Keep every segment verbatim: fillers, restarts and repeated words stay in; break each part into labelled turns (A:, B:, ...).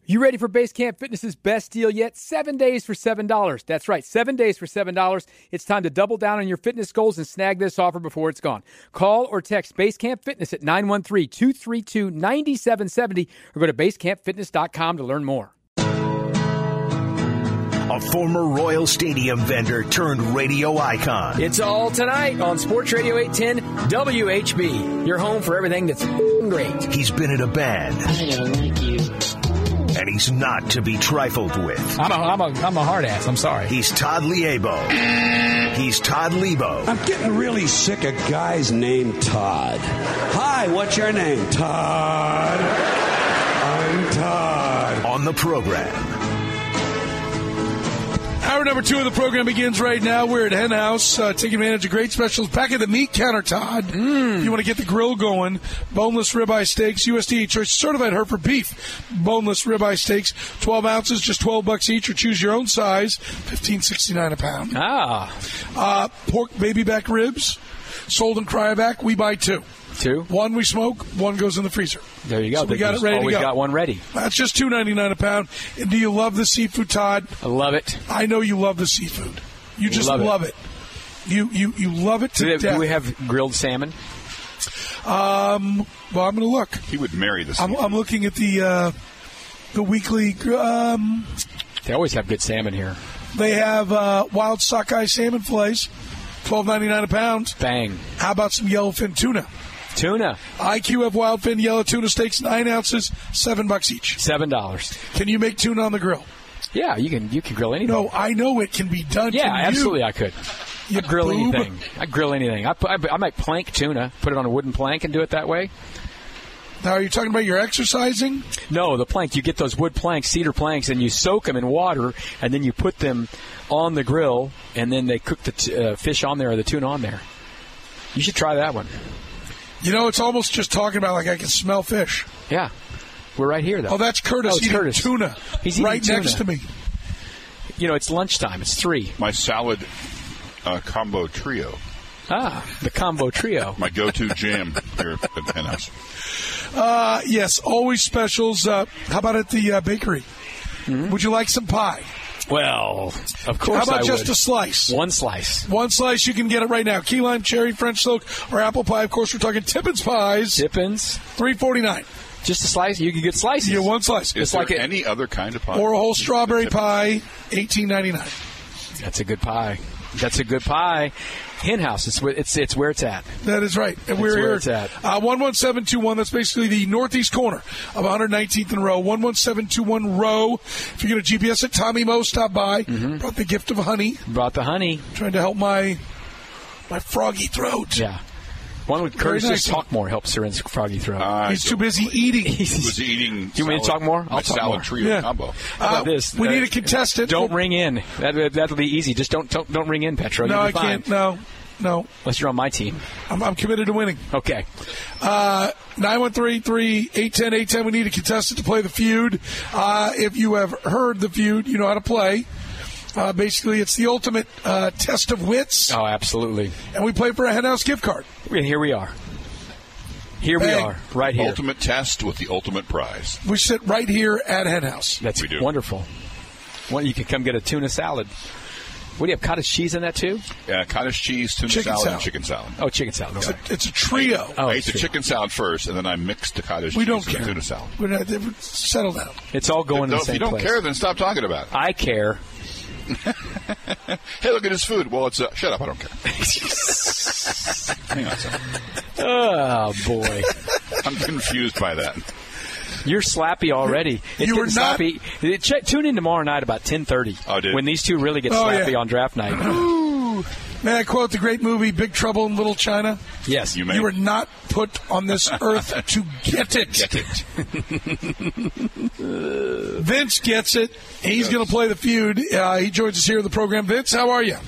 A: You ready for Base Camp Fitness's best deal yet? Seven days for seven dollars. That's right, seven days for seven dollars. It's time to double down on your fitness goals and snag this offer before it's gone. Call or text Base Camp Fitness at nine one three, two three two, nine seven seven zero or go to base camp fitness dot com to learn more.
B: A former Royal Stadium vendor turned radio icon.
C: It's all tonight on Sports Radio eight ten W H B. Your home for everything that's great.
B: He's been in a band.
D: I think I like you.
B: And he's not to be trifled with.
C: I'm a, I'm a, I'm a hard ass. I'm sorry.
B: He's Todd Liebo. He's Todd Liebo.
E: I'm getting really sick of guys named Todd. Hi, what's your name? Todd. I'm Todd.
B: On the program.
F: Hour number two of the program begins right now. We're at Hen House, uh, taking advantage of great specials. Back at the meat counter, Todd. Mm. If you want to get the grill going, boneless ribeye steaks, U S D A choice certified Hereford beef, boneless ribeye steaks, twelve ounces, just twelve bucks each, or choose your own size, fifteen sixty-nine a pound.
C: Ah.
F: Uh, pork baby back ribs, sold in cryovac. We buy two.
C: Two?
F: One we smoke, one goes in the freezer.
C: There you go.
F: So we got it ready to
C: always
F: go.
C: got one ready.
F: That's just two ninety-nine a pound. And do you love the seafood, Todd?
C: I love it.
F: I know you love the seafood. You just
C: love,
F: love
C: it.
F: it. You you you love it to
C: do,
F: death.
C: Do we have grilled salmon?
F: Um. Well, I'm going to look.
G: He would marry the seafood.
F: I'm, I'm looking at the uh, the weekly. Um,
C: they always have good salmon here.
F: They have uh, wild sockeye salmon fillets, twelve ninety-nine a pound.
C: Bang.
F: How about some yellowfin tuna?
C: Tuna.
F: I Q have wildfin yellow tuna steaks, nine ounces, seven bucks each.
C: Seven dollars.
F: Can you make tuna on the grill?
C: Yeah, you can. You can grill anything.
F: No, I know it can be done.
C: Yeah,
F: can
C: absolutely,
F: you?
C: I could.
F: You
C: I grill
F: boob.
C: anything. I grill anything. I, put, I, I might plank tuna, put it on a wooden plank, and do it that way.
F: Now, are you talking about your exercising?
C: No, the plank. You get those wood planks, cedar planks, and you soak them in water, and then you put them on the grill, and then they cook the t- uh, fish on there or the tuna on there. You should try that one.
F: You know, it's almost just talking about like I can smell fish.
C: Yeah. We're right here, though.
F: Oh, that's Curtis
C: oh, it's
F: eating
C: Curtis.
F: tuna
C: He's eating
F: right
C: tuna.
F: next to me.
C: You know, it's lunchtime. It's three.
G: My salad uh, combo trio.
C: Ah, the combo trio.
G: My go-to jam here at Hen House.
F: Uh, yes, always specials. Uh, how about at the uh, bakery?
C: Mm-hmm.
F: Would you like some pie?
C: Well, of course
F: How about
C: I
F: just
C: would.
F: a slice?
C: One slice.
F: One slice, you can get it right now. Key lime, cherry, French silk, or apple pie. Of course, we're talking Tippins pies.
C: Tippins.
F: three forty-nine.
C: Just a slice? You can get slices.
F: You get one slice.
G: Is
C: it's
G: there
C: like it,
G: any other kind of pie?
F: Or a whole strawberry pie, eighteen ninety-nine.
C: That's a good pie. That's a good pie. Hen House. It's where it's, it's where it's at.
F: That is right. And
C: That's
F: we're
C: where
F: here.
C: it's at.
F: Uh, one one seven two one. That's basically the northeast corner of one hundred nineteenth and Row. one one seven two one Row. If you're going to G P S it, Tommy Moe stopped by. Mm-hmm. Brought the gift of honey.
C: Brought the honey.
F: Trying to help my my froggy throat.
C: Yeah. One with Curtis
F: nice.
C: just talk more helps her in froggy throat.
G: Uh,
F: He's too busy eating.
G: He was eating.
C: You want me to talk more? I'll
G: my
C: talk
G: salad
C: more.
G: trio
F: Yeah.
G: combo.
C: How about
F: Uh,
C: this?
F: We
C: Uh,
F: need a contestant.
C: Don't ring in. That, that'll be easy. Just don't don't, don't ring in, Petro.
F: No,
C: You'll
F: I
C: be fine.
F: can't. No, no.
C: Unless you're on my team.
F: I'm, I'm committed to winning.
C: Okay.
F: Uh, nine one three, three eight one zero, eight one zero. We need a contestant to play the feud. Uh, if you have heard the feud, you know how to play. Uh, basically, it's the ultimate uh, test of wits.
C: Oh, absolutely.
F: And we play for a Hen House gift card.
C: And here we are. Here
F: Bang.
C: we are, right here.
G: Ultimate test with the ultimate prize.
F: We sit right here at Hen House.
C: That's
G: We do.
C: wonderful. Well, you can come get a tuna salad. What do you have, cottage cheese in that too?
G: Uh, cottage cheese, tuna
F: Chicken
G: salad,
F: salad.
G: and chicken salad.
C: Oh, chicken salad.
F: It's,
C: Okay.
F: a, it's a trio.
C: Oh,
G: I ate
C: it's
G: the
C: true.
G: chicken salad first, and then I mixed the cottage
F: We
G: cheese
F: don't
G: and
F: care.
G: tuna salad.
F: We're not, settle down.
C: It's all going in
G: No,
C: the
G: if
C: same
G: you don't
C: place.
G: care, then stop talking about it.
C: I care.
G: Hey, look at his food. Well, it's uh, shut up. I don't care. Hang on a second.
C: Oh, boy.
G: I'm confused by that.
C: You're slappy already. It's
F: You were
C: getting
F: not-
C: slappy. Check, tune in tomorrow night about ten thirty.
G: Oh, dude.
C: When these two really get
F: Oh,
C: slappy
F: yeah.
C: on draft night.
F: May I quote the great movie Big Trouble in Little China?
C: Yes.
G: You may.
F: You were not put on this earth to get it.
G: Get it.
F: Vince gets it. He's going to play the feud. Uh, he joins us here in the program. Vince, how are you?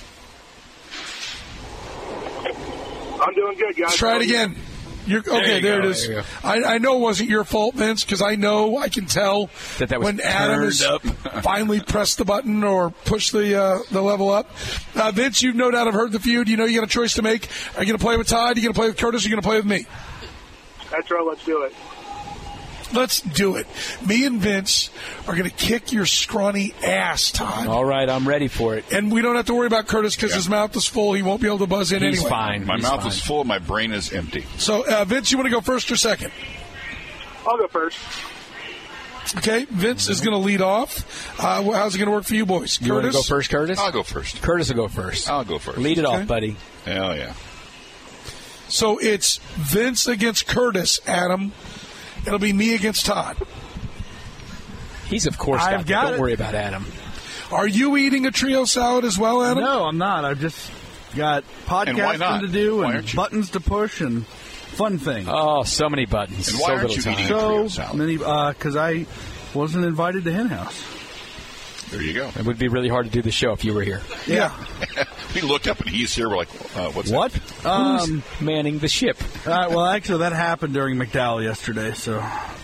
H: I'm doing good, guys.
F: Let's try it again. You're, okay,
C: you
F: there
C: go,
F: it is.
C: there you go.
F: I, I know it wasn't your fault, Vince, because I know, I can tell
C: That that was
F: when Adam
C: turned
F: has
C: up.
F: finally pressed the button or pushed the uh, the level up. Uh, Vince, you no doubt have heard the feud. You know you got a choice to make. Are you going to play with Todd? Are you going to play with Curtis? Or are you going to play with me?
H: That's right. Let's do it.
F: Let's do it. Me and Vince are going to kick your scrawny ass, Todd.
C: All right, I'm ready for it.
F: And we don't have to worry about Curtis because yeah. his mouth is full. He won't be able to buzz in
C: He's
F: anyway.
C: fine.
G: My
C: He's
G: mouth
C: fine.
G: is full. My brain is empty.
F: So, uh, Vince, you want to go first or second?
H: I'll go first.
F: Okay, Vince is going to lead off. Uh, how's it going to work for you boys?
C: You want to go first, Curtis?
G: I'll go first.
C: Curtis will go first.
G: I'll go first.
C: Lead it
F: Okay.
C: off, buddy.
G: Hell yeah.
F: So it's Vince against Curtis, Adam. It'll be me against Todd.
C: He's, of course,
D: I've
C: got,
D: got
C: Don't
D: it.
C: worry about Adam.
F: Are you eating a trio salad as well, Adam?
D: No, I'm not. I've just got
G: And why
D: podcasting
G: not?
D: to do
G: Why
D: and
G: aren't you?
D: buttons to push and fun things.
C: Oh, so many buttons.
G: And why
C: so
G: aren't
C: little
G: you
C: time.
G: eating a trio
D: so
G: salad?
D: many, because I wasn't invited to Hen House.
G: There you go.
C: It would be really hard to do the show if you were here.
F: Yeah.
G: We looked up and he's here. We're like, uh, what's
D: What?
G: that?
D: Um,
C: Who's manning the ship?
D: uh, well, actually, that happened during McDowell yesterday, so.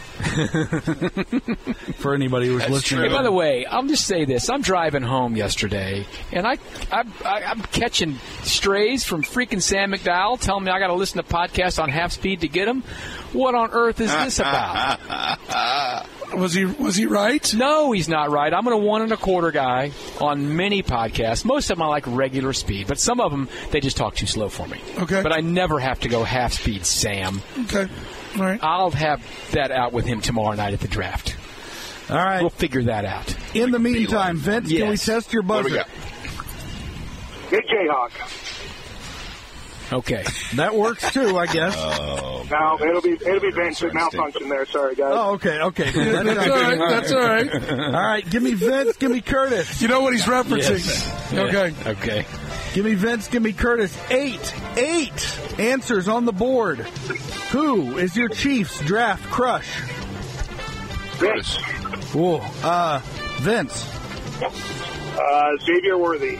D: For anybody who's
G: That's
D: listening.
C: Hey, by the way, I'll just say this. I'm driving home yesterday, and I, I, I, I'm catching strays from freaking Sam McDowell telling me I got to listen to podcasts on half speed to get them. What on earth is this about?
F: Was he was he right?
C: No, he's not right. I'm a one and a quarter guy on many podcasts. Most of them I like regular speed, but some of them, they just talk too slow for me.
F: Okay.
C: But I never have to go half speed, Sam.
F: Okay. All right.
C: I'll have that out with him tomorrow night at the draft.
D: All right.
C: We'll figure that out.
D: In the meantime, Vince, can we
C: Yes.
D: test your
G: What do we
D: buzzer?
G: got?
H: Big Jayhawk.
C: Okay.
D: That works too, I guess.
H: No, it'll be it'll be Vince. It malfunctioned there. Sorry, guys.
D: Oh, okay, okay. That's
F: That's all right. That's all right.
D: All right, give me Vince, give me Curtis.
F: You know what he's referencing.
C: Yes.
F: Okay.
C: Yeah. Okay.
D: Give me Vince, give me Curtis. Eight, eight answers on the board. Who is your Chiefs draft crush?
H: Vince.
D: Whoa, uh, Vince.
H: Uh, Xavier Worthy.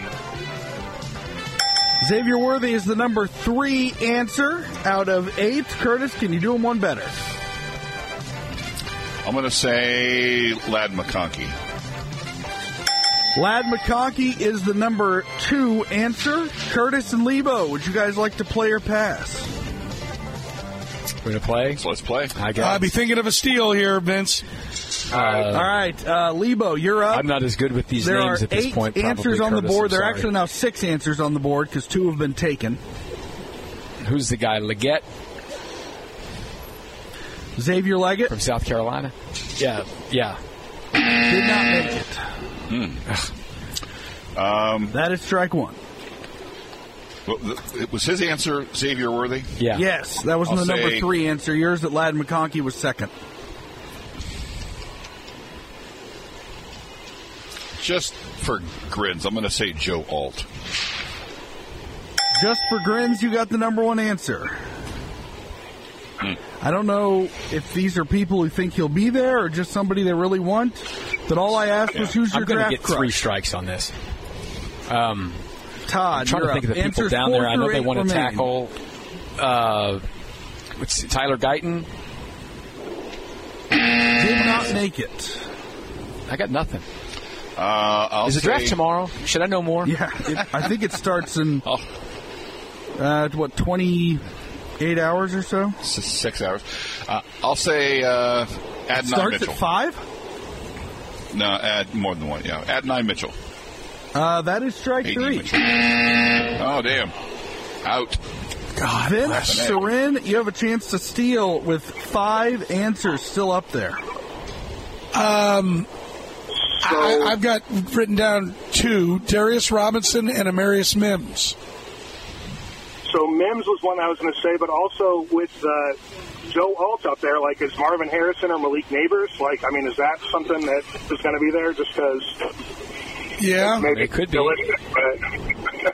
D: Xavier Worthy is the number three answer out of eight. Curtis, can you do him one better?
G: I'm going to say Lad McConkey.
D: Lad McConkey is the number two answer. Curtis and Lebo, would you guys like to play or pass?
C: We're going to play?
G: So let's play.
C: I guess.
F: I'll be thinking of a steal here, Vince.
C: Uh,
D: All right, uh, Lebo, you're up.
C: I'm not as good with these
D: There
C: names
D: are
C: at this
D: eight
C: point.
D: answers
C: probably,
D: on the
C: Curtis,
D: board.
C: I'm
D: There are
C: sorry.
D: actually now six answers on the board because two have been taken.
C: Who's the guy? Leggett
D: Xavier Leggett
C: from South Carolina? Yeah. Yeah.
D: did not make it.
G: Um,
D: That is strike one.
G: well, the, it was his answer Xavier Worthy?
C: Yeah.
D: Yes, that was
G: I'll
D: the number
G: say-
D: three answer. Yours at Lad McConkey was second.
G: Just for grins, I'm going to say Joe Alt.
D: Just for grins, you got the number one answer.
G: Hmm.
D: I don't know if these are people who think he'll be there or just somebody they really want. But all I asked was, who's your
C: I'm going to
D: draft
C: get three
D: crush?
C: strikes on this. Um,
D: Todd,
C: I'm trying
D: you're
C: to think
D: up.
C: of the people
D: Answers
C: down
D: four
C: there. I know
D: through
C: they
D: eight
C: want to
D: remain.
C: tackle uh, what's Tyler Guyton.
D: Did not make it.
C: I got nothing.
G: Uh, I'll
C: Is the
G: say,
C: draft tomorrow? Should I know more?
D: Yeah, it, I think it starts in
G: Oh,
D: uh, what twenty-eight hours or so.
G: s- six hours. Uh, I'll say uh, Adonai
D: Starts
G: Mitchell.
D: at five.
G: No, add more than one. Yeah, Adonai Mitchell.
D: Uh, that is strike
G: A D
D: three.
G: Mitchell. Oh, damn. Out.
C: God,
D: Vince
G: bless.
D: Sorin, you have a chance to steal with five answers still up there.
F: Um, I, I've got written down two: Darius Robinson and Amarius Mims.
H: So Mims was one I was going to say, but also with uh, Joe Alt up there, like is Marvin Harrison or Malik Neighbors? Like, I mean, is that something that is going to be there just because?
F: Yeah,
H: Maybe
C: it could be.
H: delicious, but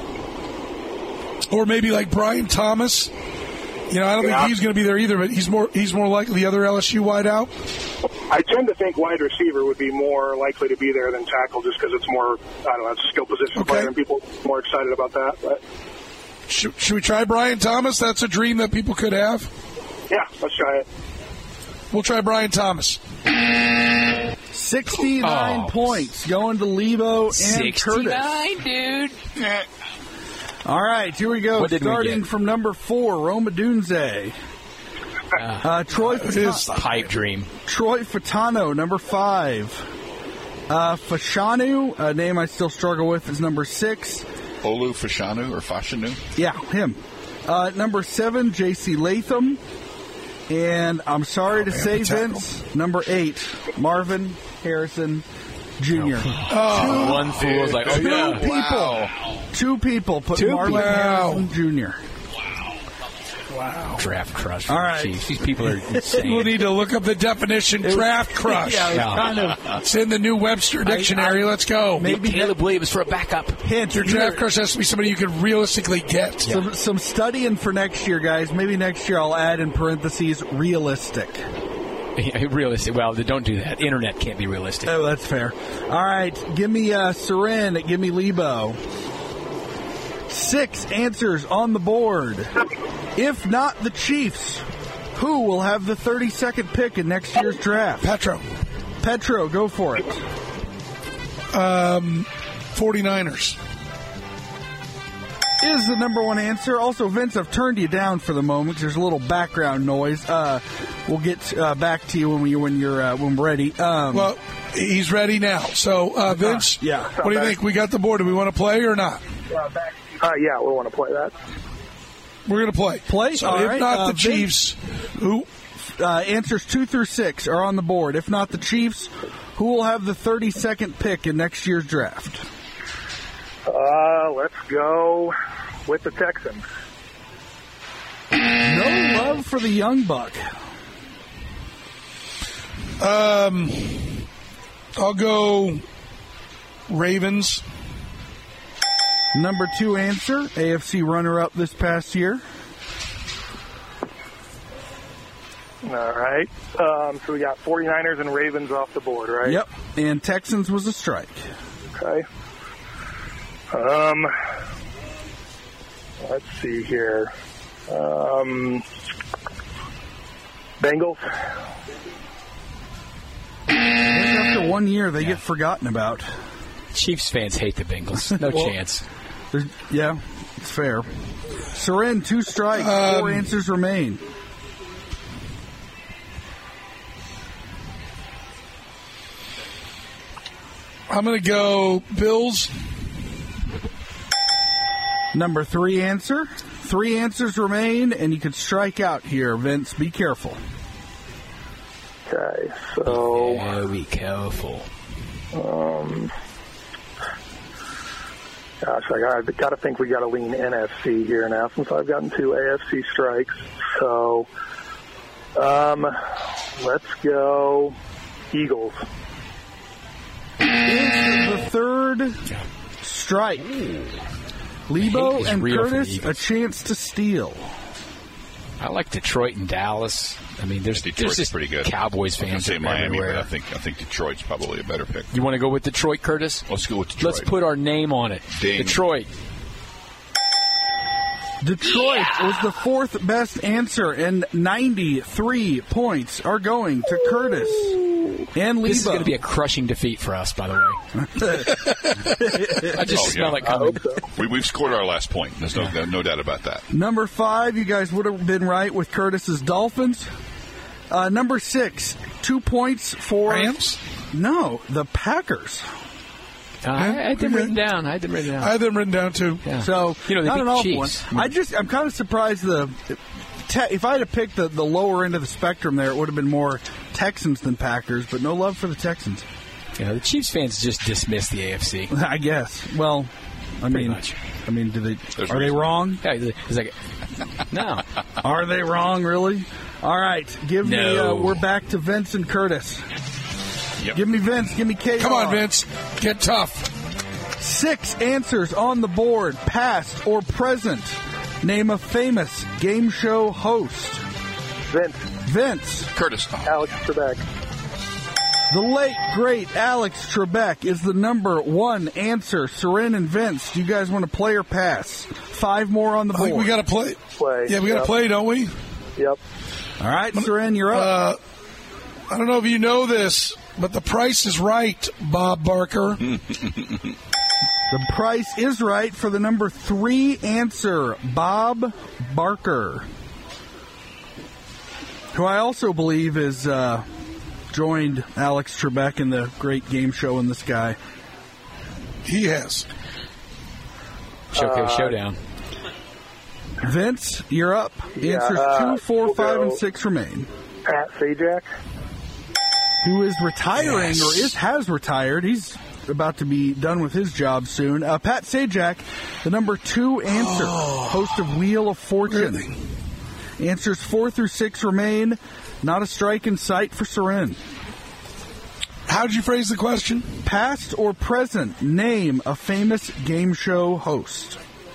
F: or maybe like Brian Thomas. You know, I don't
H: Yeah.
F: think he's going to be there either, but he's more he's more likely the other L S U wideout.
H: I tend to think wide receiver would be more likely to be there than tackle, just because it's more, I don't know, it's a skill position
F: Okay.
H: player, and people are more excited about that. But
F: Should, should we try Brian Thomas? That's a dream that people could have.
H: yeah, let's try it.
F: We'll try Brian Thomas.
D: sixty-nine
C: Oh.
D: points going to Lebo and Curtis.
C: sixty-nine, dude.
D: All right, here we go.
C: What did we
D: Starting
C: get?
D: from number four, Roma Dunze. Uh, Troy Fatano,
C: pipe dream.
D: Troy Fatano, number five. Uh, Fashanu, a name I still struggle with, is number six.
G: Olu Fashanu or Fashanu?
D: Yeah, him. Uh, number seven, J C Latham. And I'm sorry
F: oh,
D: to
F: man,
D: say, Vince, number eight, Marvin Harrison Junior
C: Oh, two, one fool was like, oh,
D: two
C: yeah.
D: people.
G: Wow.
D: Two people put
C: Two
D: Marvin
C: people.
D: Harrison Junior
C: Wow. Draft crush.
D: All right.
C: Chiefs. These people are insane.
F: We'll need to look up the definition, draft crush.
D: Yeah, it was
C: Yeah.
D: kind of.
F: It's in the new Webster Dictionary.
D: I- I-
F: Let's go.
D: Maybe
C: Caleb Williams for a backup.
D: hint.
F: Your draft crush has to be somebody you can realistically get.
D: Some, some studying for next year, guys. Maybe next year I'll add in parentheses realistic.
C: Realistic. Well, don't do that. Internet can't be realistic.
D: Oh, that's fair. All right, give me uh, Seren. Give me Lebo. Six answers on the board. If not the Chiefs, who will have the thirty-second pick in next year's draft?
F: Petro.
D: Petro, go for it.
F: Um, 49ers.
D: Is the number one answer. Also, Vince, I've turned you down for the moment. There's a little background noise. Uh, we'll get uh, back to you when we when you're uh, when we're ready. Um,
F: Well, he's ready now. So, uh, Vince,
D: uh, yeah.
F: what do you think? We got the board. Do we want to play or not?
H: Uh, yeah, we want to play that.
F: We're going to play.
D: Play?
F: So,
D: All
F: if
D: right.
F: not
D: Uh,
F: the
D: Vince?
F: Chiefs, who?
D: Uh, answers two through six are on the board. If not the Chiefs, who will have the thirty-second pick in next year's draft?
H: Uh, let's go with the Texans.
D: No love for the young buck.
F: Um, I'll go Ravens.
D: Number two answer, A F C runner-up this past year.
H: All right. Um, so we got 49ers and Ravens off the board, right?
D: Yep. And Texans was a strike.
H: Okay. Um, let's see here. Um, Bengals.
D: After one year, they get forgotten about.
C: Chiefs fans hate the Bengals. No
D: Well,
C: chance.
D: There's, yeah, it's fair. Seren, two strikes,
F: Um,
D: four answers remain.
F: I'm going to go Bills.
D: Number three answer. Three answers remain, and you can strike out here, Vince. Be careful.
H: Okay, so
C: Oh, be careful.
H: um, gosh, I got, got to think we got to lean N F C here now since I've gotten two A F C strikes. So, um, let's go Eagles.
D: Is the third strike. Lebo
C: Hate is
D: and
C: real for the
D: Curtis, a
C: Eagles.
D: chance to steal.
C: I like Detroit and Dallas. I mean, there's,
G: Detroit's
C: there's just
G: pretty good.
C: Cowboys
G: I was
C: fans
G: gonna say Miami,
C: everywhere.
G: but I think I think Detroit's probably a better pick.
C: You want to go with Detroit, Curtis?
G: Let's go with Detroit.
C: Let's put our name on it.
G: Ding.
C: Detroit.
D: Detroit was the fourth best answer, and ninety-three points are going to Curtis and Lebo.
C: This is going to be a crushing defeat for us, by the way. I just
G: Oh,
C: smell
G: yeah.
C: it coming.
G: We, we've scored our last point. There's no, no doubt about that.
D: Number five, you guys would have been right with Curtis's Dolphins. Uh, number six, two points for
F: Rams?
D: No, the Packers.
C: Uh, I, I had them written down. I had them written down.
F: I have them written down too.
C: Yeah.
D: So
C: You know, they
D: not
C: beat
D: an
C: the
D: awful
C: Chiefs.
D: one. I just I'm kind of surprised the te- if I had to pick the, the lower end of the spectrum there, it would have been more Texans than Packers, but no love for the Texans.
C: You know, the Chiefs fans just dismiss the A F C.
D: I guess. Well, I
C: Pretty
D: mean,
C: much.
D: I mean, do they
G: There's
D: are they
G: reason.
D: wrong?
C: Yeah, it's like, no.
D: Are they wrong, really? All right, give me.
C: No.
D: Uh, we're back to Vince and Curtis.
G: Yep.
D: Give me Vince. Give me K.
F: Come on, Vince. Get tough.
D: Six answers on the board, past or present. Name a famous game show host.
H: Vince,
D: Vince.
G: Curtis. Oh,
H: Alex Trebek.
D: The late, great Alex Trebek is the number one answer. Seren and Vince, do you guys want to play or pass? Five more on the
F: I
D: board.
F: think we got to play.
H: Play.
F: Yeah, we got to
H: Yep.
F: play, don't we?
H: Yep.
D: All right, Seren, you're up.
F: Uh, I don't know if you know this, but the price is right, Bob Barker.
D: The price is right for the number three answer, Bob Barker. who I also believe is uh, joined Alex Trebek in the great game show in the sky.
F: He has.
C: Showcase
H: Uh,
C: Showdown.
D: Vince, you're up.
H: Yeah,
D: Answers
H: uh,
D: two, four,
H: we'll
D: five,
H: go-
D: and six remain.
H: Pat Sajak.
D: Who is retiring
F: Yes.
D: or is has retired? He's about to be done with his job soon. Uh, Pat Sajak, the number two answer, host of Wheel of Fortune.
F: Really?
D: Answers four through six remain. Not a strike in sight for Soren.
F: How did you phrase the question?
D: Past or present, name a famous game show host.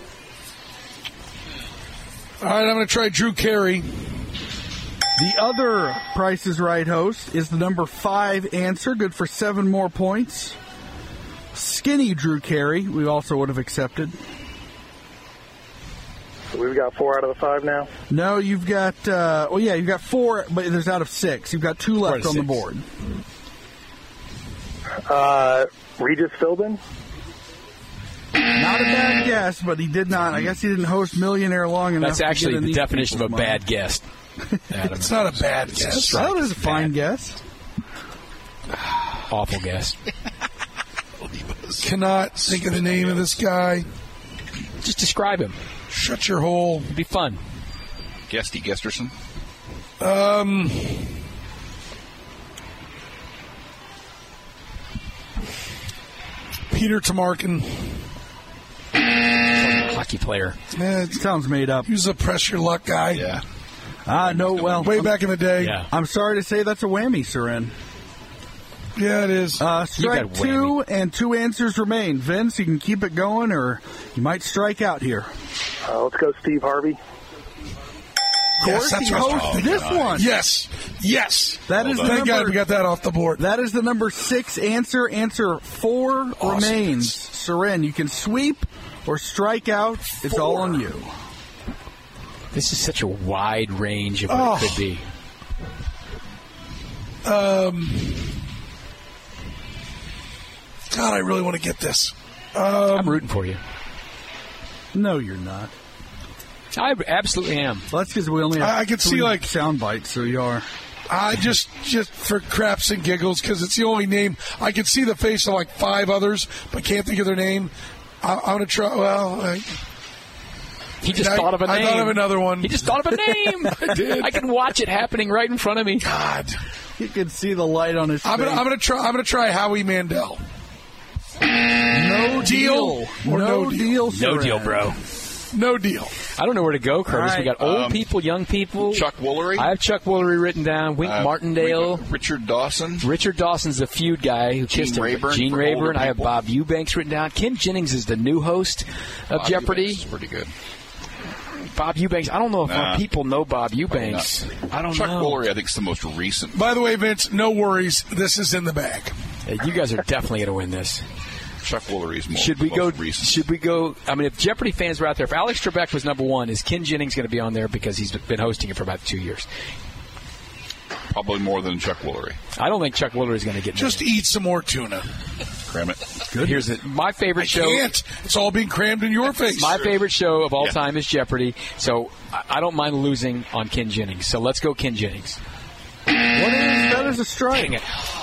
F: All right, I'm going to try Drew Carey.
D: The other Price is Right host is the number five answer, good for seven more points. Skinny Drew Carey, we also would have accepted.
H: So we've got four out of the five now.
D: No, you've got, uh, well, yeah, you've got four, but there's out of six. You've got two left
C: Four
D: on
C: to
D: the
C: six.
D: board.
H: Uh, Regis Philbin.
D: Not a bad guess, but he did not. I guess he didn't host Millionaire long enough.
C: That's
D: to
C: actually
D: get in
C: the
D: these
C: definition of a
D: people's
C: bad
D: mind.
C: guess. Adam.
F: It's not a bad guess.
D: That was a fine guess.
C: Awful guess.
F: Cannot think of the name of this guy.
C: Just describe him.
F: Shut your hole.
C: It'd be fun.
G: Gesty Gesterson.
F: Um, Peter Tamarkin.
C: Hockey player.
F: Eh, it's-
D: Sounds made up.
F: he was a press your luck guy.
G: Yeah.
D: Ah, no, well,
F: Way
D: I'm,
F: back in the day.
C: Yeah.
D: I'm sorry to say that's a whammy, Soren.
F: Yeah, it is.
D: Uh, strike
C: got
D: two, and two answers remain. Vince, you can keep it going, or you might strike out here.
H: Uh, let's go Steve Harvey.
D: Of
F: Yes,
D: course,
F: that's
D: he
F: what I was
D: hosts
F: thinking.
D: this one.
F: Yes. Yes.
D: That is the
F: Thank God
D: number.
F: we got that off the board.
D: That is the number six answer. Answer four remains. Soren, you can sweep or strike out. It's all on you.
C: This is such a wide range of what
F: Oh.
C: it could be.
F: Um, God, I really want to get this. Um,
C: I'm rooting for you.
D: No, you're not.
C: I absolutely am.
D: Well, that's because we only have
F: I- I could see,
D: three
F: like-
D: sound bites, so you are.
F: I just, just for craps and giggles, because it's the only name. I could see the face of like five others, but can't think of their name. I, I'm going to try. Well, I,
C: He just
F: I-
C: thought of a
F: I
C: name.
F: thought of another one.
C: He just thought of a name.
F: I did.
C: I can watch it happening right in front of me.
F: God,
D: You can see the light on his
F: I'm
D: face.
F: gonna, I'm gonna try. I'm gonna try Howie Mandel.
D: no
F: deal or
D: no
F: no
D: deal.
C: No
D: Soren.
C: deal, bro.
F: No deal.
C: I don't know where to go, Curtis.
D: All
C: We
D: right.
C: got old
G: Um,
C: people, young people.
G: Chuck Woolery.
C: I have Chuck Woolery written down. Wink
G: Uh,
C: Martindale.
G: Richard Dawson.
C: Richard Dawson's the feud guy who
G: Gene
C: kissed him.
G: Rayburn
C: Gene
G: for
C: Rayburn.
G: older
C: I have
G: people.
C: Bob Eubanks written down. Ken Jennings is the new host of
G: Bob
C: Jeopardy.
G: Eubanks is pretty good.
C: Bob Eubanks. I don't know if
G: Nah.
C: our people know Bob Eubanks. I don't
G: Chuck
C: know.
G: Woolery, I think, is the most recent.
F: By the way, Vince, no worries. This is in the bag.
C: Hey, you guys are definitely going to win this.
G: Chuck Woolery is more.
C: Should we
G: the
C: go?
G: most recent.
C: Should we go? I mean, if Jeopardy fans were out there, if Alex Trebek was number one, is Ken Jennings going to be on there because he's been hosting it for about two years?
G: Probably more than Chuck Woolery.
C: I don't think Chuck Woolery is going to get.
F: Just eat some more tuna.
G: Cram it.
C: Good. Here's it. My favorite
F: I
C: show.
F: can't. It's all being crammed in your face.
C: My favorite show of all
G: Yeah.
C: time is Jeopardy, so I I don't mind losing on Ken Jennings. So let's go, Ken Jennings.
D: What is that? Is a strike.
C: Dang it.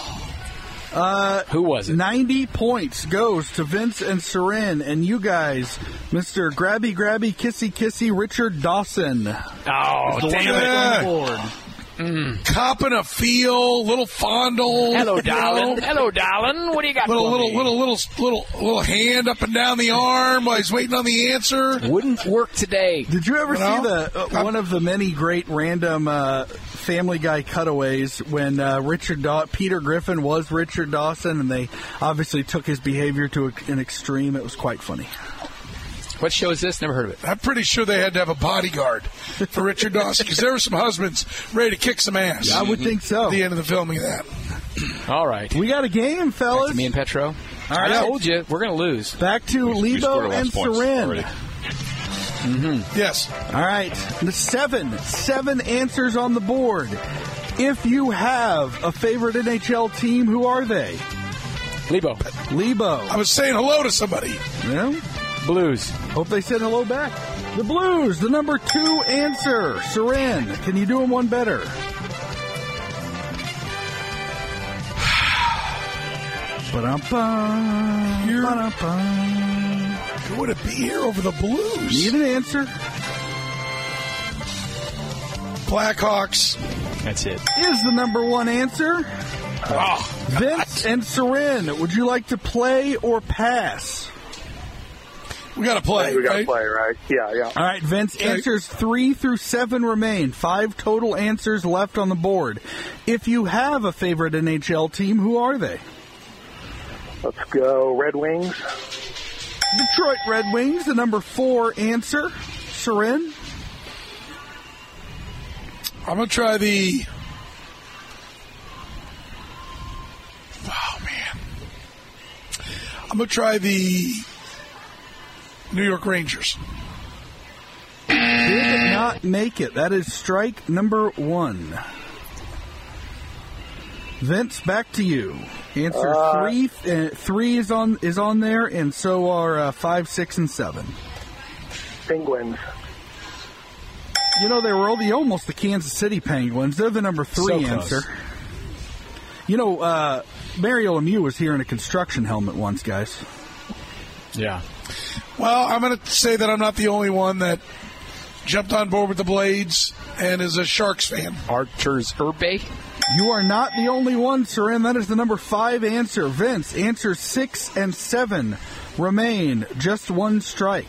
C: Uh, Who was it?
D: ninety points goes to Vince and Soren, and you guys, Mister Grabby Grabby Kissy Kissy Richard Dawson.
C: Oh,
D: The one
C: damn
D: that's
C: it.
F: Yeah.
D: on board.
F: Copping a feel, little fondle.
C: Hello,
F: you
C: darling.
F: know,
C: Hello, darling. What do you got
F: Little,
C: for
F: little,
C: me?
F: little, little, little, little hand up and down the arm while he's waiting on the answer.
C: Wouldn't work today.
D: Did you ever
F: You
D: see
F: know?
D: the uh, one of the many great random uh, Family Guy cutaways when uh, Richard Daw- Peter Griffin was Richard Dawson, and they obviously took his behavior to a, an extreme? It was quite funny.
C: What show is this? Never heard of it.
F: I'm pretty sure they had to have a bodyguard for Richard Dawson because there were some husbands ready to kick some ass
D: I would think so.
F: at the end of the filming of that.
C: All right.
D: We got a game,
C: Back
D: fellas.
C: to me and Petro.
D: All
C: I
D: right.
C: told you we're going to lose.
D: Back to
G: We- we
D: Lebo
G: scored our
D: and
G: last points
D: Soren.
G: already.
F: Yes.
D: All right, the seven, seven answers on the board. If you have a favorite N H L team, who are they?
C: Lebo.
D: Lebo.
F: I was saying hello to somebody.
D: Yeah.
C: Blues.
D: Hope they said hello back. The Blues, the number two answer. Soren, can you do them one better? Ba-dum-bum,
F: Here.
D: ba-dum-bum.
F: Who would it be here over the Blues?
D: Need an answer.
F: Blackhawks.
C: That's it.
D: Is the number one answer.
F: Oh,
D: Vince and Soren, would you like to play or pass?
F: we got to play,
H: We got to
F: right?
H: play, right? Yeah, yeah.
D: All right, Vince,
F: Okay.
D: answers three through seven remain. Five total answers left on the board. If you have a favorite N H L team, who are they?
H: Let's go Red Wings.
D: Detroit Red Wings, the number four answer. Soren?
F: I'm going to try the... Oh, man. I'm going to try the New York Rangers.
D: Did not make it. That is strike number one. Vince, back to you. Answer
H: Uh,
D: three. Uh, three is on is on there, and so are uh, five, six, and seven.
H: Penguins.
D: You know, they were only almost the Kansas City Penguins. They're the number three
C: So close.
D: answer. You know, uh, Mario Lemieux was here in a construction helmet once, guys.
C: Yeah.
F: Well, I'm going to say that I'm not the only one that jumped on board with the Blades and is a Sharks fan.
C: Archer's Urbe.
D: You are not the only one, Soren. That is the number five answer. Vince, answers six and seven remain. Just one strike.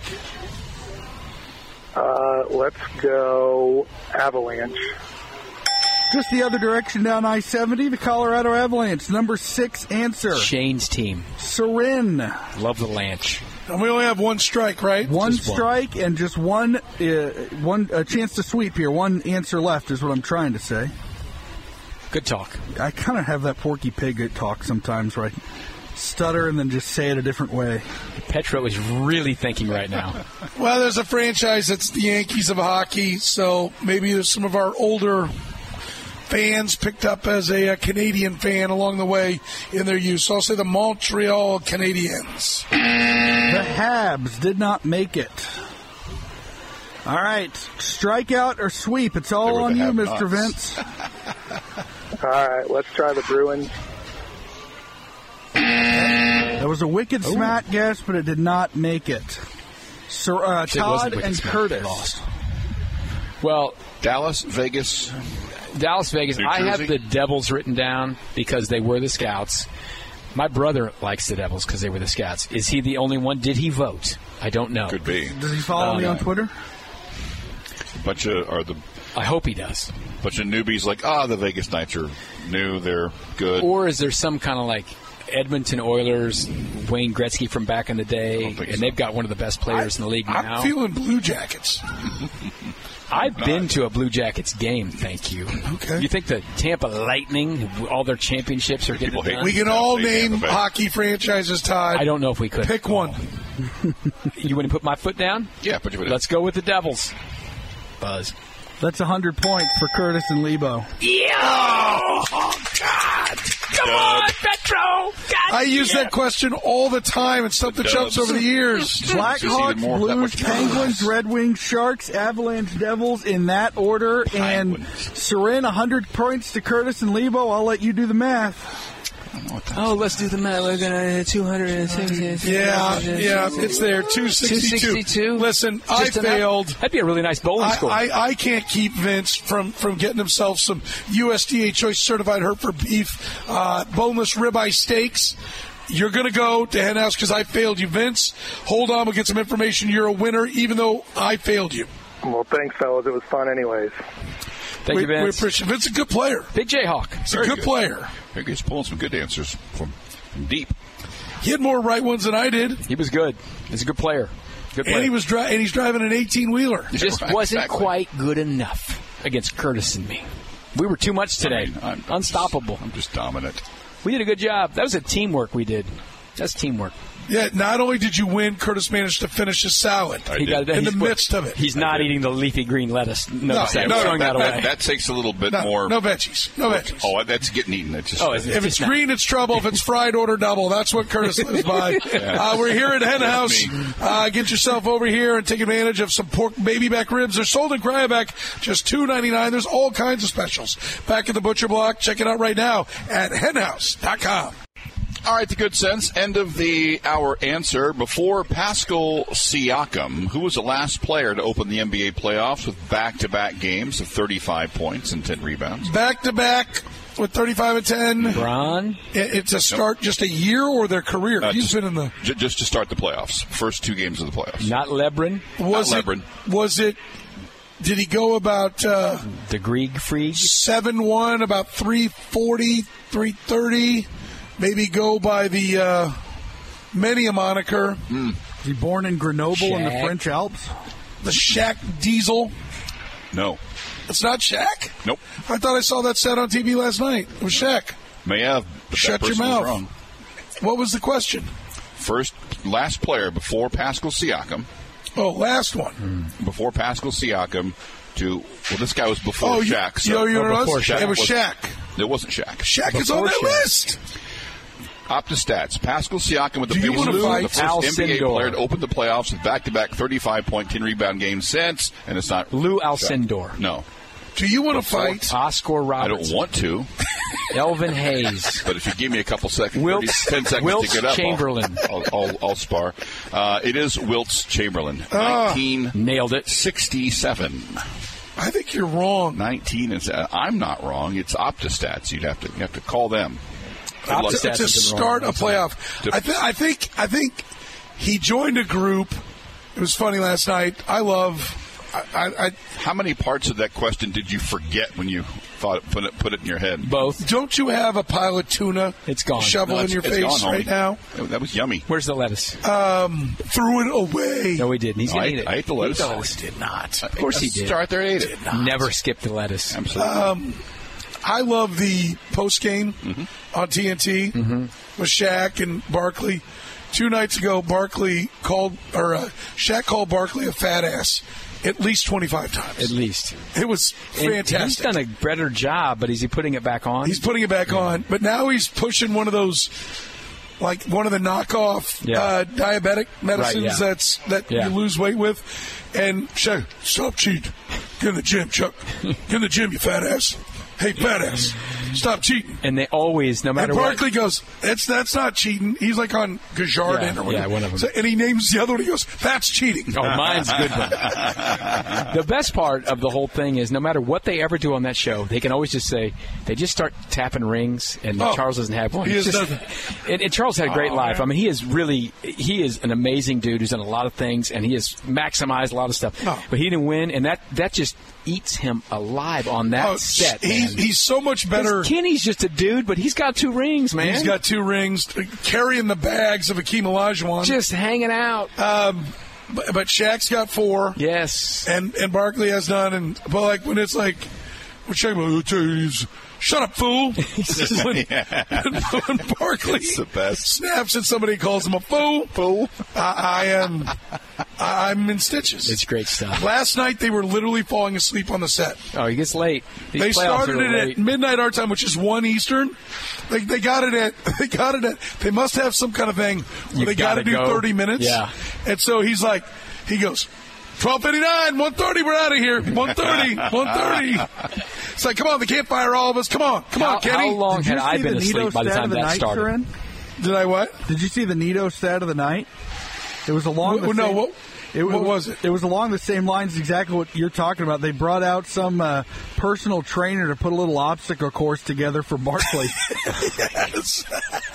H: Uh, let's go Avalanche.
D: Just the other direction down I seventy, the Colorado Avalanche. Number six answer.
C: Shane's team.
D: Soren.
C: Love the Lanch.
F: And we only have one strike, right?
D: One
C: Just one.
D: strike and just one uh, one a chance to sweep here. One answer left is what I'm trying to say.
C: Good talk.
D: I kind of have that Porky Pig talk sometimes, right? Stutter and then just say it a different way.
C: Petro is really thinking right now.
F: Well, there's a franchise that's the Yankees of hockey, so maybe there's some of our older fans picked up as a, a Canadian fan along the way in their youth. So I'll say the Montreal Canadiens.
D: The Habs did not make it. All right, strikeout or sweep. It's all
G: They were
D: on
G: the
D: you,
G: have-nots.
D: Mister Vince.
H: All right, let's try the Bruins.
D: That was a wicked smack guess, but it did not make it. Sir, uh,
C: It wasn't
D: Todd
C: wicked
D: and
C: smack.
D: Curtis.
C: Lost. Well,
G: Dallas, Vegas.
C: Dallas, Vegas.
G: New
C: I have
G: Jersey?
C: the Devils written down because they were the Scouts. My brother likes the Devils because they were the Scouts. Is he the only one? Did he vote? I don't know.
G: Could be.
D: Does he follow
C: Oh,
D: me
C: no.
D: on Twitter?
G: Bunch of are the
C: I hope he does.
G: bunch of newbies like ah the Vegas Knights are new. They're good.
C: Or is there some kind of like Edmonton Oilers, Wayne Gretzky from back in the day, and
G: think so.
C: they've got one of the best players in the league
F: I'm
C: now?
F: feeling Blue Jackets.
C: I've been to a Blue Jackets game, thank you.
F: Okay.
C: You think the Tampa Lightning, all their championships are getting
G: People
C: it
G: hate
C: done?
F: We can all
G: They
F: name
G: Tampa Bay.
F: hockey franchises, Todd.
C: I don't know if we could.
F: Pick one.
C: You want to put my foot down?
G: Yeah, but you
C: Let's go with the Devils. Buzz.
D: That's one hundred points for Curtis and Lebo.
C: Yeah! Oh, God! Come on, Petro! God,
F: I use
C: yeah.
F: that question all the time and stuff the chumps
G: Dubs.
F: over the years.
G: Just even
D: Blackhawks,
G: more- that
D: Blues,
G: much more.
D: Penguins, Red Wings, Sharks, Avalanche, Devils in that order. And
G: Penguins.
D: Soren, one hundred points to Curtis and Lebo. I'll let you do the math.
C: Oh, let's do the math. We're gonna two hundred sixty.
F: Yeah, yeah, it's there. two sixty-two.
C: two sixty-two.
F: Listen, I
C: Just enough?
F: failed.
C: That'd be a really nice bowling
F: I,
C: score.
F: I, I can't keep Vince from, from getting himself some U S D A Choice Certified Hereford Beef uh, boneless ribeye steaks. You're going to go to Hen House because I failed you, Vince. Hold on, we'll get some information. You're a winner, even though I failed you.
H: Well, thanks, fellas. It was fun anyways.
C: Thank
F: we,
C: you, Vince.
F: we appreciate Vince. Is a good player.
C: Big Jayhawk.
F: He's a
G: Very
F: good,
G: good.
F: player.
G: Maybe he's pulling some good answers from, from deep.
F: He had more right ones than I did,
C: He was good. He's a good player. Good player.
F: and he was dri- and he's driving an eighteen wheeler.
C: just
G: Right,
C: wasn't
G: exactly.
C: quite good enough against Curtis and me. We were too much today.
G: I mean, I'm-
C: Unstoppable.
G: I'm just dominant.
C: We did a good job. That was a teamwork we did. That's teamwork.
F: Yeah, not only did you win, Curtis managed to finish his salad
G: I
C: He
G: did.
C: got it
F: in
C: he's-
F: the midst of it.
C: He's not eating the leafy green lettuce. Notice that.
F: no,
C: We're throwing that,
G: that,
C: away.
G: that takes a little bit
F: no,
G: more.
F: no veggies. No veggies.
G: Oh, that's getting eaten. It's just,
C: Oh, is it?
F: If it's
C: not-
F: green, it's trouble. If it's fried, order double. That's what Curtis lives by. Uh, we're here at Hen House. Uh, get yourself over here and take advantage of some pork baby back ribs. They're sold in Cryovac, just two ninety-nine. There's all kinds of specials. Back at the Butcher Block. Check it out right now at hen house dot com.
G: All right, the good sense. End of the hour answer. Before Pascal Siakam, who was the last player to open the N B A playoffs with back-to-back games of thirty-five points and ten rebounds?
F: Back-to-back with thirty-five and ten.
C: Bron?
F: It's a start just a year or their career?
G: Uh,
F: He's
G: just,
F: been in the...
G: j- just to start the playoffs. First two games of the playoffs.
C: Not Lebron?
F: Was
G: Not
F: it,
G: Lebron.
F: Was it... Did he go about... Uh,
C: the Grieg Freak?
F: seven one, about three forty, three thirty. Maybe go by the uh, many a moniker.
G: Mm.
D: Was he born in Grenoble
C: Shaq.
D: in the French Alps?
F: The Shaq Diesel.
G: No.
F: It's not Shaq?
G: Nope.
F: I thought I saw that set on T V last night. It was Shaq.
G: May have. But
F: Shut
G: that
F: your
G: person was
F: mouth.
G: wrong.
F: What was the question?
G: First, last player before Pascal Siakam.
F: Oh, last one.
G: Before Pascal Siakam to, well, this guy was before
F: Oh, you,
G: Shaq.
F: you know, you
G: oh,
F: know
G: before
F: Shaq. It was
G: was-
F: Shaq.
G: It wasn't Shaq.
F: Shaq is on that
C: Shaq.
F: list.
G: Opta-stats. Pascal Siakam with the
F: Do you
G: Pacers,
F: wanna
G: the
F: fight
G: first N B A
C: Alcindor?
G: player to open the playoffs with back-to-back thirty-five point, ten rebound games since, and it's not
C: Lou
G: Shaq.
C: Alcindor.
G: No.
F: Do you want to fight?
C: Oscar
G: I
C: Robertson.
G: don't want to,
C: Elvin Hayes.
G: but if you give me a couple seconds,
C: Wilt-
G: thirty, ten seconds
C: Wilt
G: to get up,
C: Chamberlain.
G: I'll, I'll, I'll, I'll spar. Uh, it is Wilt's Chamberlain. nineteen
C: Nailed it.
G: sixty-seven.
F: I think you're wrong.
G: nineteen is. Uh, I'm not wrong. It's Opta-stats. You'd have to you have to call them. Good luck.
C: Opta-stats.
F: To
C: is
F: start a
C: wrong.
F: playoff, I, th- I think. I think he joined a group. It was funny last night. I love. I, I, I
G: How many parts of that question did you forget when you thought put it put it in your head?
C: Both.
F: don't you have a pile of tuna?
C: It's gone.
F: Shovel
G: No,
F: in
G: it's-
F: your
G: it's
F: face
G: gone,
F: right
G: homie.
F: now.
G: That was yummy.
C: Where's the lettuce?
F: Um, threw it away.
C: No, he didn't. He's
G: No,
C: going
G: I
C: to eat
G: ate-
C: it.
G: I ate the lettuce.
C: He
G: No,
F: did not.
C: Of course he did.
G: Start there, ate it.
C: Never skipped the lettuce.
G: Absolutely.
F: I love the post game
G: Mm-hmm.
F: on T N T with Shaq and Barkley. Two nights ago, Barkley called or uh, Shaq called Barkley a fat ass at least twenty-five times.
C: At least.
F: It was
C: And
F: fantastic.
C: he's done a better job, but is he putting it back on?
F: He's putting it back on, but now he's pushing one of those, like one of the knockoff
C: Yeah.
F: uh, diabetic medicines
C: yeah.
F: that's that
C: Yeah.
F: you lose weight with. And Shaq, stop cheating. Get in the gym, Chuck. Get in the gym, you fat ass. Hey, fat ass, stop cheating.
C: and they always, no
F: And
C: matter
F: Barkley
C: what.
F: goes, that's that's not cheating. He's like on Gajardin
C: Yeah,
F: or whatever.
C: yeah, one of them.
F: So, and he names the other one. He goes, that's cheating.
C: Oh, mine's a good one. The best part of the whole thing is no matter what they ever do on that show, they can always just say, they just start tapping rings, and
F: Oh,
C: Charles doesn't have one.
F: he
C: It's
F: has
C: just-
F: nothing.
C: and, and Charles had a great life. I mean, he is really, he is an amazing dude who's done a lot of things, and he has maximized a lot of stuff.
F: Oh.
C: But he didn't win, and that, that just eats him alive on that
F: Oh,
C: set.
F: he's,
C: man.
F: he's so much better.
C: 'Cause Kenny's just a dude, but he's got two rings, man.
F: He's got two rings, carrying the bags of Akeem Olajuwon.
C: just hanging out.
F: Um, but, but Shaq's got four,
C: yes.
F: and and Barkley has none. And but like when it's like, when Shaq goes, shut up, fool. when, when Barkley
G: It's the best.
F: snaps at somebody, calls him a fool. Fool. I, I am. I'm in stitches.
C: It's great stuff.
F: Last night they were literally falling asleep on the set.
C: Oh, he gets late. These
F: They
C: playoffs
F: started
C: are
F: it
C: late.
F: at midnight our time, which is one Eastern. They, they got it at. They got it at. They must have some kind of thing where
C: You
F: they got to
C: gotta
F: do
C: go.
F: thirty minutes.
C: Yeah.
F: And so he's like, he goes, twelve fifty-nine, one thirty, we're out of here. one thirty, one thirty. It's like, come on, they can't fire all of us. Come on, come
C: How,
F: on, Kenny.
C: how long
D: Did
C: had
D: you
C: I
D: see
C: been
D: the Nito
C: asleep by the
D: stat
C: time
D: of the
C: that
D: night,
C: started?
D: Sharon?
F: Did I what?
D: Did you see the Nito stat of the night? It was along
F: Well,
D: the
F: no,
D: same,
F: what-
D: it,
F: what was it?
D: It was along the same lines, exactly what you're talking about. They brought out some uh, personal trainer to put a little obstacle course together for Barkley.
F: Yes.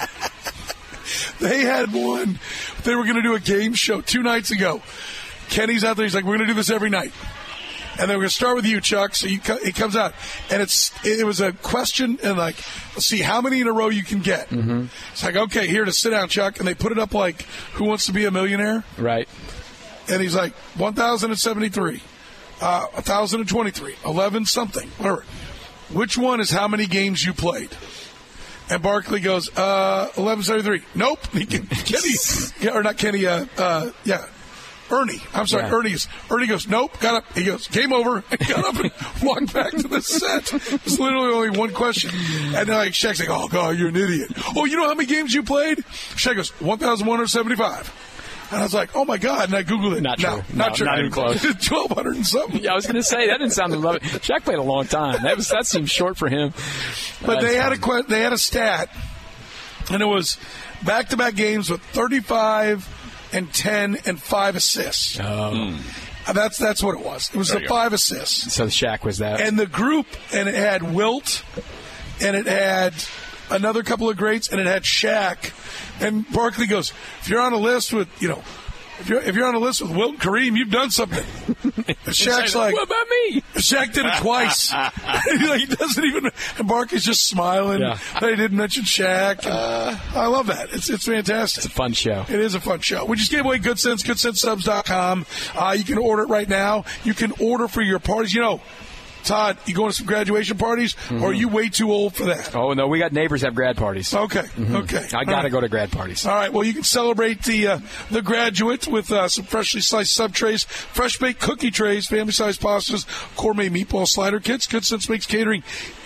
F: They had one. They were going to do a game show two nights ago. Kenny's out there. He's like, we're going to do this every night. And then we're going to start with you, Chuck. So you, co- it comes out. And it's it was a question, and like, let's see how many in a row you can get. Mm-hmm. It's like, okay, here to sit down, Chuck. And they put it up like, who wants to be a millionaire?
C: Right.
F: And he's like, one thousand seventy-three, uh, one thousand twenty-three, eleven something, whatever. Which one is how many games you played? And Barkley goes, uh, eleven seventy-three. Nope. He can, Kenny, yeah, or not Kenny, uh, uh, yeah. Ernie. I'm sorry,
C: Yeah.
F: Ernie. Is, Ernie goes, nope, got up. He goes, game over. And got up and walked back to the set. It's literally only one question. And then like, Shaq's like, oh, God, you're an idiot. Oh, you know how many games you played? Shaq goes, one thousand one hundred seventy-five. And I was like, oh, my God. And I Googled it.
C: Not
F: no,
C: true.
F: Not
C: No,
F: true.
C: not even close.
F: twelve hundred and something.
C: Yeah, I was going to say that didn't sound love it. Shaq played a long time. That was that seemed short for him.
F: But
C: Uh,
F: they
C: it's
F: had a
C: fine.
F: que- they had a stat And it was back-to-back games with thirty-five and ten and five assists.
C: Oh. Mm.
F: That's that's what it was. It was there the five go. assists.
C: So Shaq was that.
F: And the group, and it had Wilt, and it had another couple of greats, and it had Shaq. And Barkley goes, if you're on a list with, you know, if you're, if you're on a list with Wilt and Kareem, you've done something. And Shaq's like,
C: what about me?
F: Shaq did it twice. He doesn't even, and Barkley's just smiling.
C: Yeah.
F: They didn't mention Shaq. And, uh, I love that. It's it's fantastic.
C: It's a fun show.
F: It is a fun show. We just gave away Good Sense, good sense subs dot com. Uh, you can order it right now. You can order for your parties. You know, Todd, you going to some graduation parties, mm-hmm. or are you way too old for that?
C: Oh, no, we got neighbors have grad parties.
F: Okay, mm-hmm. okay.
C: I got to right. go to grad parties.
F: All right, well, you can celebrate the uh, the graduate with uh, some freshly sliced sub trays, fresh baked cookie trays, family-sized pastas, gourmet meatball slider kits. Good Sense makes catering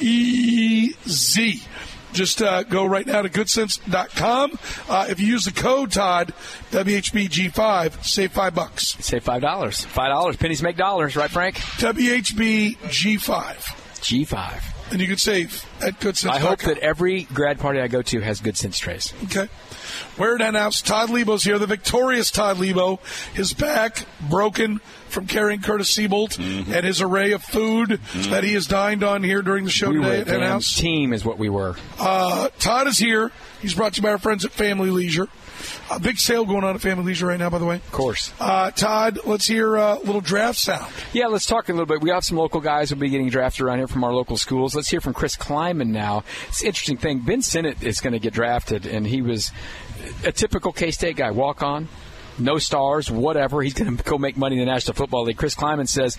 F: easy. Just uh, go right now to good sense dot com. Uh, if you use the code Todd, W H B G five, save five bucks.
C: Save five dollars. Five dollars. Pennies make dollars, right, Frank?
F: W H B G five.
C: G five.
F: And you can save at good sense dot com.
C: I hope that every grad party I go to has Good Sense trays.
F: Okay. We're at house. Todd Lebo's here, the victorious Todd Lebo. His back broken from carrying Curtis Siebold mm-hmm. and his array of food mm-hmm. that he has dined on here during the show
C: we
F: today
C: were
F: at Hen House.
C: Team is what we were.
F: Uh, Todd is here. He's brought to you by our friends at Family Leisure. A big sale going on at Family Leisure right now, by the way.
C: Of course.
F: Uh, Todd, let's hear a little draft sound.
C: Yeah, let's talk a little bit. We have some local guys who will be getting drafted around here from our local schools. Let's hear from Chris Kleiman now. It's an interesting thing. Ben Sinnott is going to get drafted, and he was a typical K-State guy. Walk on. No stars, whatever. He's going to go make money in the National Football League. Chris Kleiman says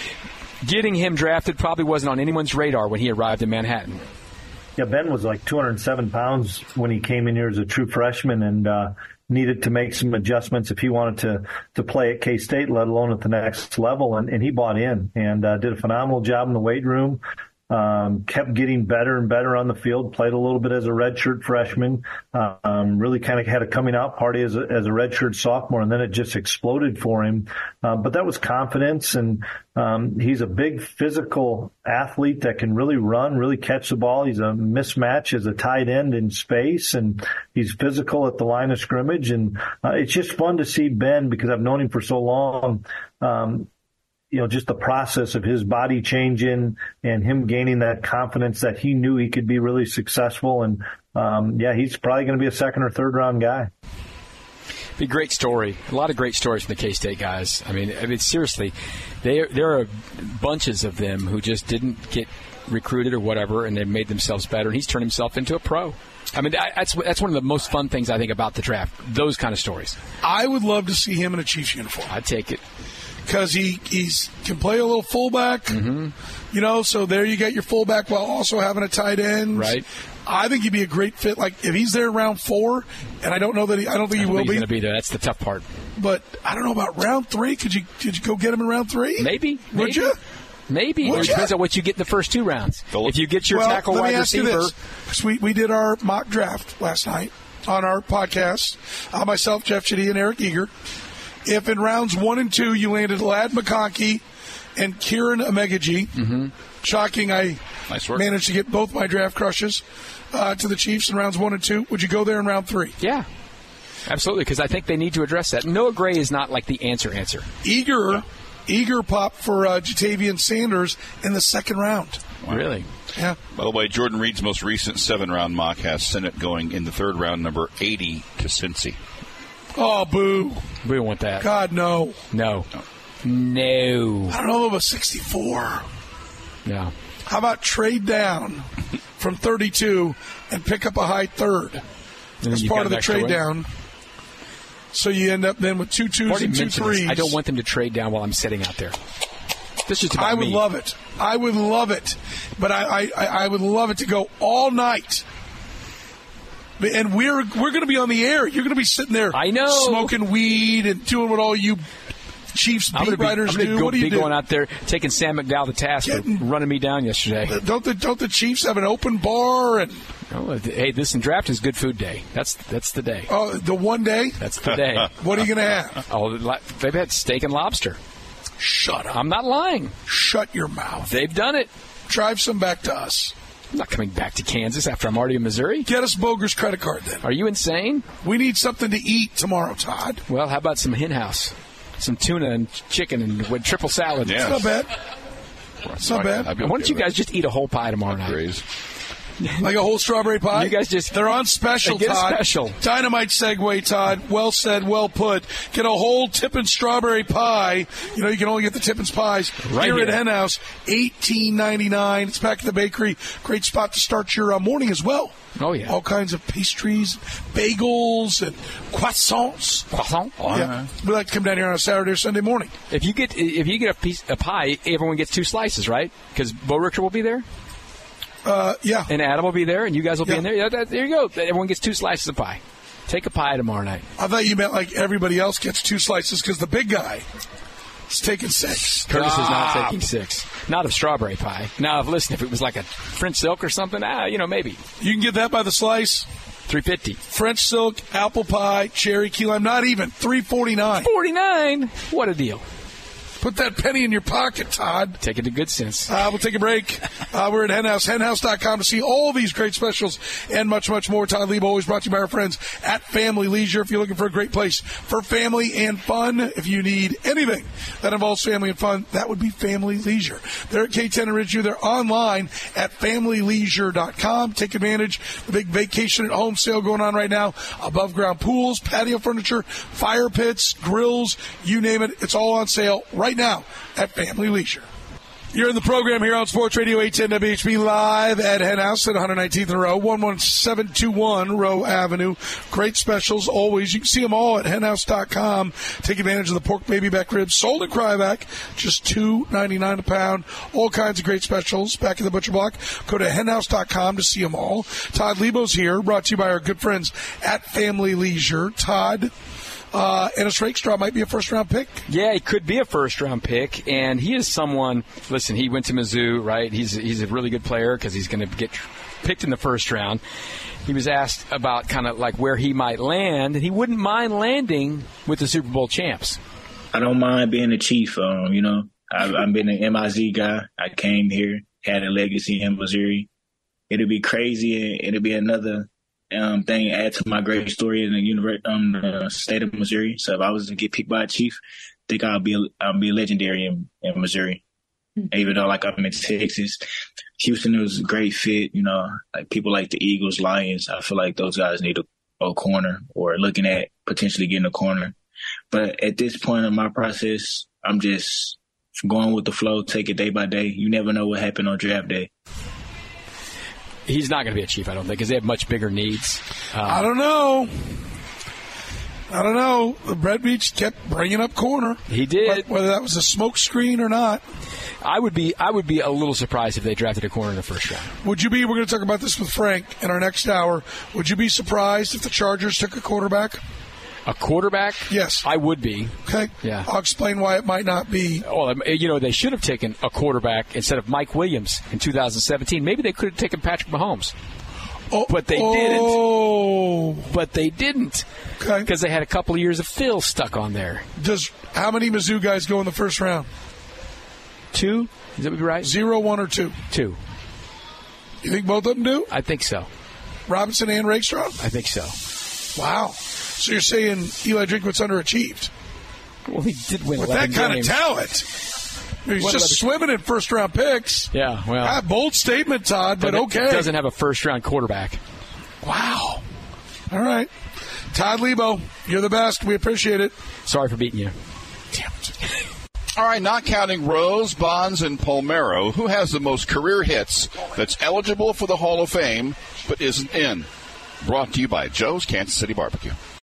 C: getting him drafted probably wasn't on anyone's radar when he arrived in Manhattan.
I: Yeah, Ben was like two hundred seven pounds when he came in here as a true freshman and uh, needed to make some adjustments if he wanted to, to play at K-State, let alone at the next level. And, and he bought in and uh, did a phenomenal job in the weight room. Um, kept getting better and better on the field, played a little bit as a redshirt freshman, uh, um, really kind of had a coming out party as a, as a redshirt sophomore, and then it just exploded for him. Uh, but that was confidence, and um, he's a big physical athlete that can really run, really catch the ball. He's a mismatch as a tight end in space, and he's physical at the line of scrimmage. And uh, it's just fun to see Ben, because I've known him for so long, um, you know, just the process of his body changing and him gaining that confidence that he knew he could be really successful. And, um, yeah, he's probably going to be a second or third round guy.
C: Be a great story. A lot of great stories from the K-State guys. I mean, I mean, seriously, they, there are bunches of them who just didn't get recruited or whatever, and they made themselves better. And he's turned himself into a pro. I mean, that's that's one of the most fun things I think about the draft, those kind of stories.
F: I would love to see him in a Chiefs uniform.
C: I'd take it.
F: Because he he's, can play a little fullback,
C: mm-hmm.
F: you know, so there you get your fullback while also having a tight end.
C: Right.
F: I think he'd be a great fit. Like, if he's there round four, and I don't know that he, I don't think
C: I
F: he
C: don't
F: will
C: think
F: be.
C: He's going to be there. That's the tough part.
F: But I don't know about round three. Could you could you go get him in round three?
C: Maybe.
F: Would
C: maybe.
F: you?
C: Maybe.
F: Would
C: it depends
F: you?
C: on what you get in the first two rounds. If you get your
F: well,
C: tackle
F: let
C: wide
F: me ask
C: receiver.
F: You this. We, we did our mock draft last night on our podcast. Uh, myself, Jeff Chitty, and Eric Eager. If in rounds one and two you landed Ladd McConkey and Kieran Amegaji,
C: mm-hmm.
F: shocking, I
G: nice work.
F: managed to get both my draft crushes uh, to the Chiefs in rounds one and two. Would you go there in round three?
C: Yeah, absolutely, because I think they need to address that. Noah Gray is not like the answer answer.
F: Eager,
C: yeah.
F: Eager pop for uh, Jatavian Sanders in the second round.
C: Wow. Really?
F: Yeah.
G: By the way, Jordan Reed's most recent seven-round mock has Sinnott going in the third round, number eighty to Cincy.
F: Oh, boo.
C: We don't want that.
F: God, no.
C: No. No.
F: I don't know about sixty-four.
C: No.
F: How about trade down from thirty-two and pick up a high third as part of the trade down? So you end up then with two twos and two threes.
C: This. I don't want them to trade down while I'm sitting out there. This is about
F: I would
C: me.
F: love it. I would love it. But I, I, I would love it to go all night. And we're we're going to be on the air. You're going to be sitting there,
C: I know,
F: smoking weed and doing what all you Chiefs beat writers
C: be,
F: do.
C: Go,
F: what do you
C: be
F: do?
C: Going out there taking Sam McDowell to task Getting, for running me down yesterday.
F: Don't the don't the Chiefs have an open bar? And
C: oh, hey, this in draft is good food day. That's that's the day.
F: Oh, the one day.
C: That's the day.
F: What are you going to have?
C: Oh, they've had steak and lobster.
F: Shut up.
C: I'm not lying.
F: Shut your mouth.
C: They've done it.
F: Drive some back to us.
C: I'm not coming back to Kansas after I'm already in Missouri.
F: Get us Boger's credit card then.
C: Are you insane?
F: We need something to eat tomorrow, Todd.
C: Well, how about some hen house? Some tuna and chicken and with triple salad.
F: Yeah. It's not bad. It's not bad.
C: Why don't you guys just eat a whole pie tomorrow night?
F: Like a whole strawberry pie?
C: You guys just...
F: They're on special,
C: get
F: Todd.
C: A special.
F: Dynamite segue, Todd. Well said, well put. Get a whole Tippins strawberry pie. You know, you can only get the Tippins pies
C: right
F: here,
C: here
F: at Hen House. eighteen ninety-nine. It's back at the bakery. Great spot to start your uh, morning as well.
C: Oh, yeah.
F: All kinds of pastries, bagels, and croissants.
C: Croissant?
F: Oh, yeah. We like to come down here on a Saturday or Sunday morning.
C: If you get if you get a piece a pie, everyone gets two slices, right? Because Bo Richter will be there.
F: Uh, yeah.
C: And Adam will be there, and you guys will
F: yeah.
C: be in there. Yeah, that, there you go. Everyone gets two slices of pie. Take a pie tomorrow night.
F: I thought you meant like everybody else gets two slices because the big guy is taking six.
C: Curtis
F: ah.
C: is not taking six. Not of strawberry pie. Now, if listen, if it was like a French silk or something, ah, you know, maybe.
F: You can get that by the slice.
C: three fifty.
F: French silk, apple pie, cherry key lime, not even. three forty-nine.
C: forty-nine. What a deal.
F: Put that penny in your pocket, Todd.
C: Take it to good sense.
F: Uh, we'll take a break. Uh, we're at Hen House, hen house dot com to see all these great specials and much, much more. Todd Lebo, always brought to you by our friends at Family Leisure. If you're looking for a great place for family and fun, if you need anything that involves family and fun, that would be Family Leisure. They're at K ten and Ridgeview. They're online at family leisure dot com. Take advantage of the big vacation at home sale going on right now. Above ground pools, patio furniture, fire pits, grills, you name it. It's all on sale right now at Family Leisure. You're in the program here on Sports Radio eight ten W H B live at Hen House at one nineteenth and Row, one one seven two one Row Avenue. Great specials always. You can see them all at hen house dot com. Take advantage of the pork baby back ribs sold at Cryovac, just two ninety-nine a pound. All kinds of great specials back in the butcher block. Go to hen house dot com to see them all. Todd Lebo's here, brought to you by our good friends at Family Leisure. Todd, Uh, Ennis Rakestraw might be a first-round pick.
C: Yeah, he could be a first-round pick, and he is someone. Listen, he went to Mizzou, right? He's he's a really good player because he's going to get picked in the first round. He was asked about kind of like where he might land, and he wouldn't mind landing with the Super Bowl champs.
J: I don't mind being a Chief. Um, you know, I've, I've been an M I Z guy. I came here, had a legacy in Missouri. It'll be crazy, and it'll be another. Um, thing add to my great story in the, univer- um, the state of Missouri. So if I was to get picked by a Chief, I think I'll be a, I'll be legendary in, in Missouri. Mm-hmm. Even though like I'm in Texas, Houston was a great fit. You know, like people like the Eagles, Lions. I feel like those guys need a, a corner or looking at potentially getting a corner. But at this point in my process, I'm just going with the flow, take it day by day. You never know what happened on draft day.
C: He's not going to be a Chief, I don't think, because they have much bigger needs. Um,
F: I don't know. I don't know. Brett Beach kept bringing up corner.
C: He did.
F: Whether that was a smoke screen or not.
C: I would be I would be a little surprised if they drafted a corner in the first round.
F: Would you be, we're going to talk about this with Frank in our next hour, would you be surprised if the Chargers took a quarterback?
C: A quarterback?
F: Yes.
C: I would be.
F: Okay.
C: Yeah.
F: I'll explain why it might not be.
C: Well, you know, they should have taken a quarterback instead of Mike Williams in two thousand seventeen. Maybe they could have taken Patrick Mahomes.
F: Oh,
C: but they
F: oh.
C: didn't. But they didn't.
F: Okay.
C: Because they had a couple of years of Phil stuck on there.
F: Does how many Mizzou guys go in the first round?
C: Two? Is that right?
F: Zero, one, or two?
C: Two.
F: You think both of them do?
C: I think so. Robinson
F: and Rakestraw?
C: I think so.
F: Wow. So you're saying Eli Drinkwitz's underachieved?
C: Well, he did win
F: with
C: eleven
F: that kind
C: games.
F: of talent. I mean, he's
C: What
F: just
C: eleven
F: swimming in first-round picks.
C: Yeah, well.
F: Ah, bold statement, Todd, but
C: Doesn't-
F: okay.
C: Doesn't have a first-round quarterback.
F: Wow. All right. Todd Lebo, you're the best. We appreciate it.
C: Sorry for beating you.
F: Damn it.
G: All right, not counting Rose, Bonds, and Palmeiro, who has the most career hits that's eligible for the Hall of Fame but isn't in? Brought to you by Joe's Kansas City Barbecue.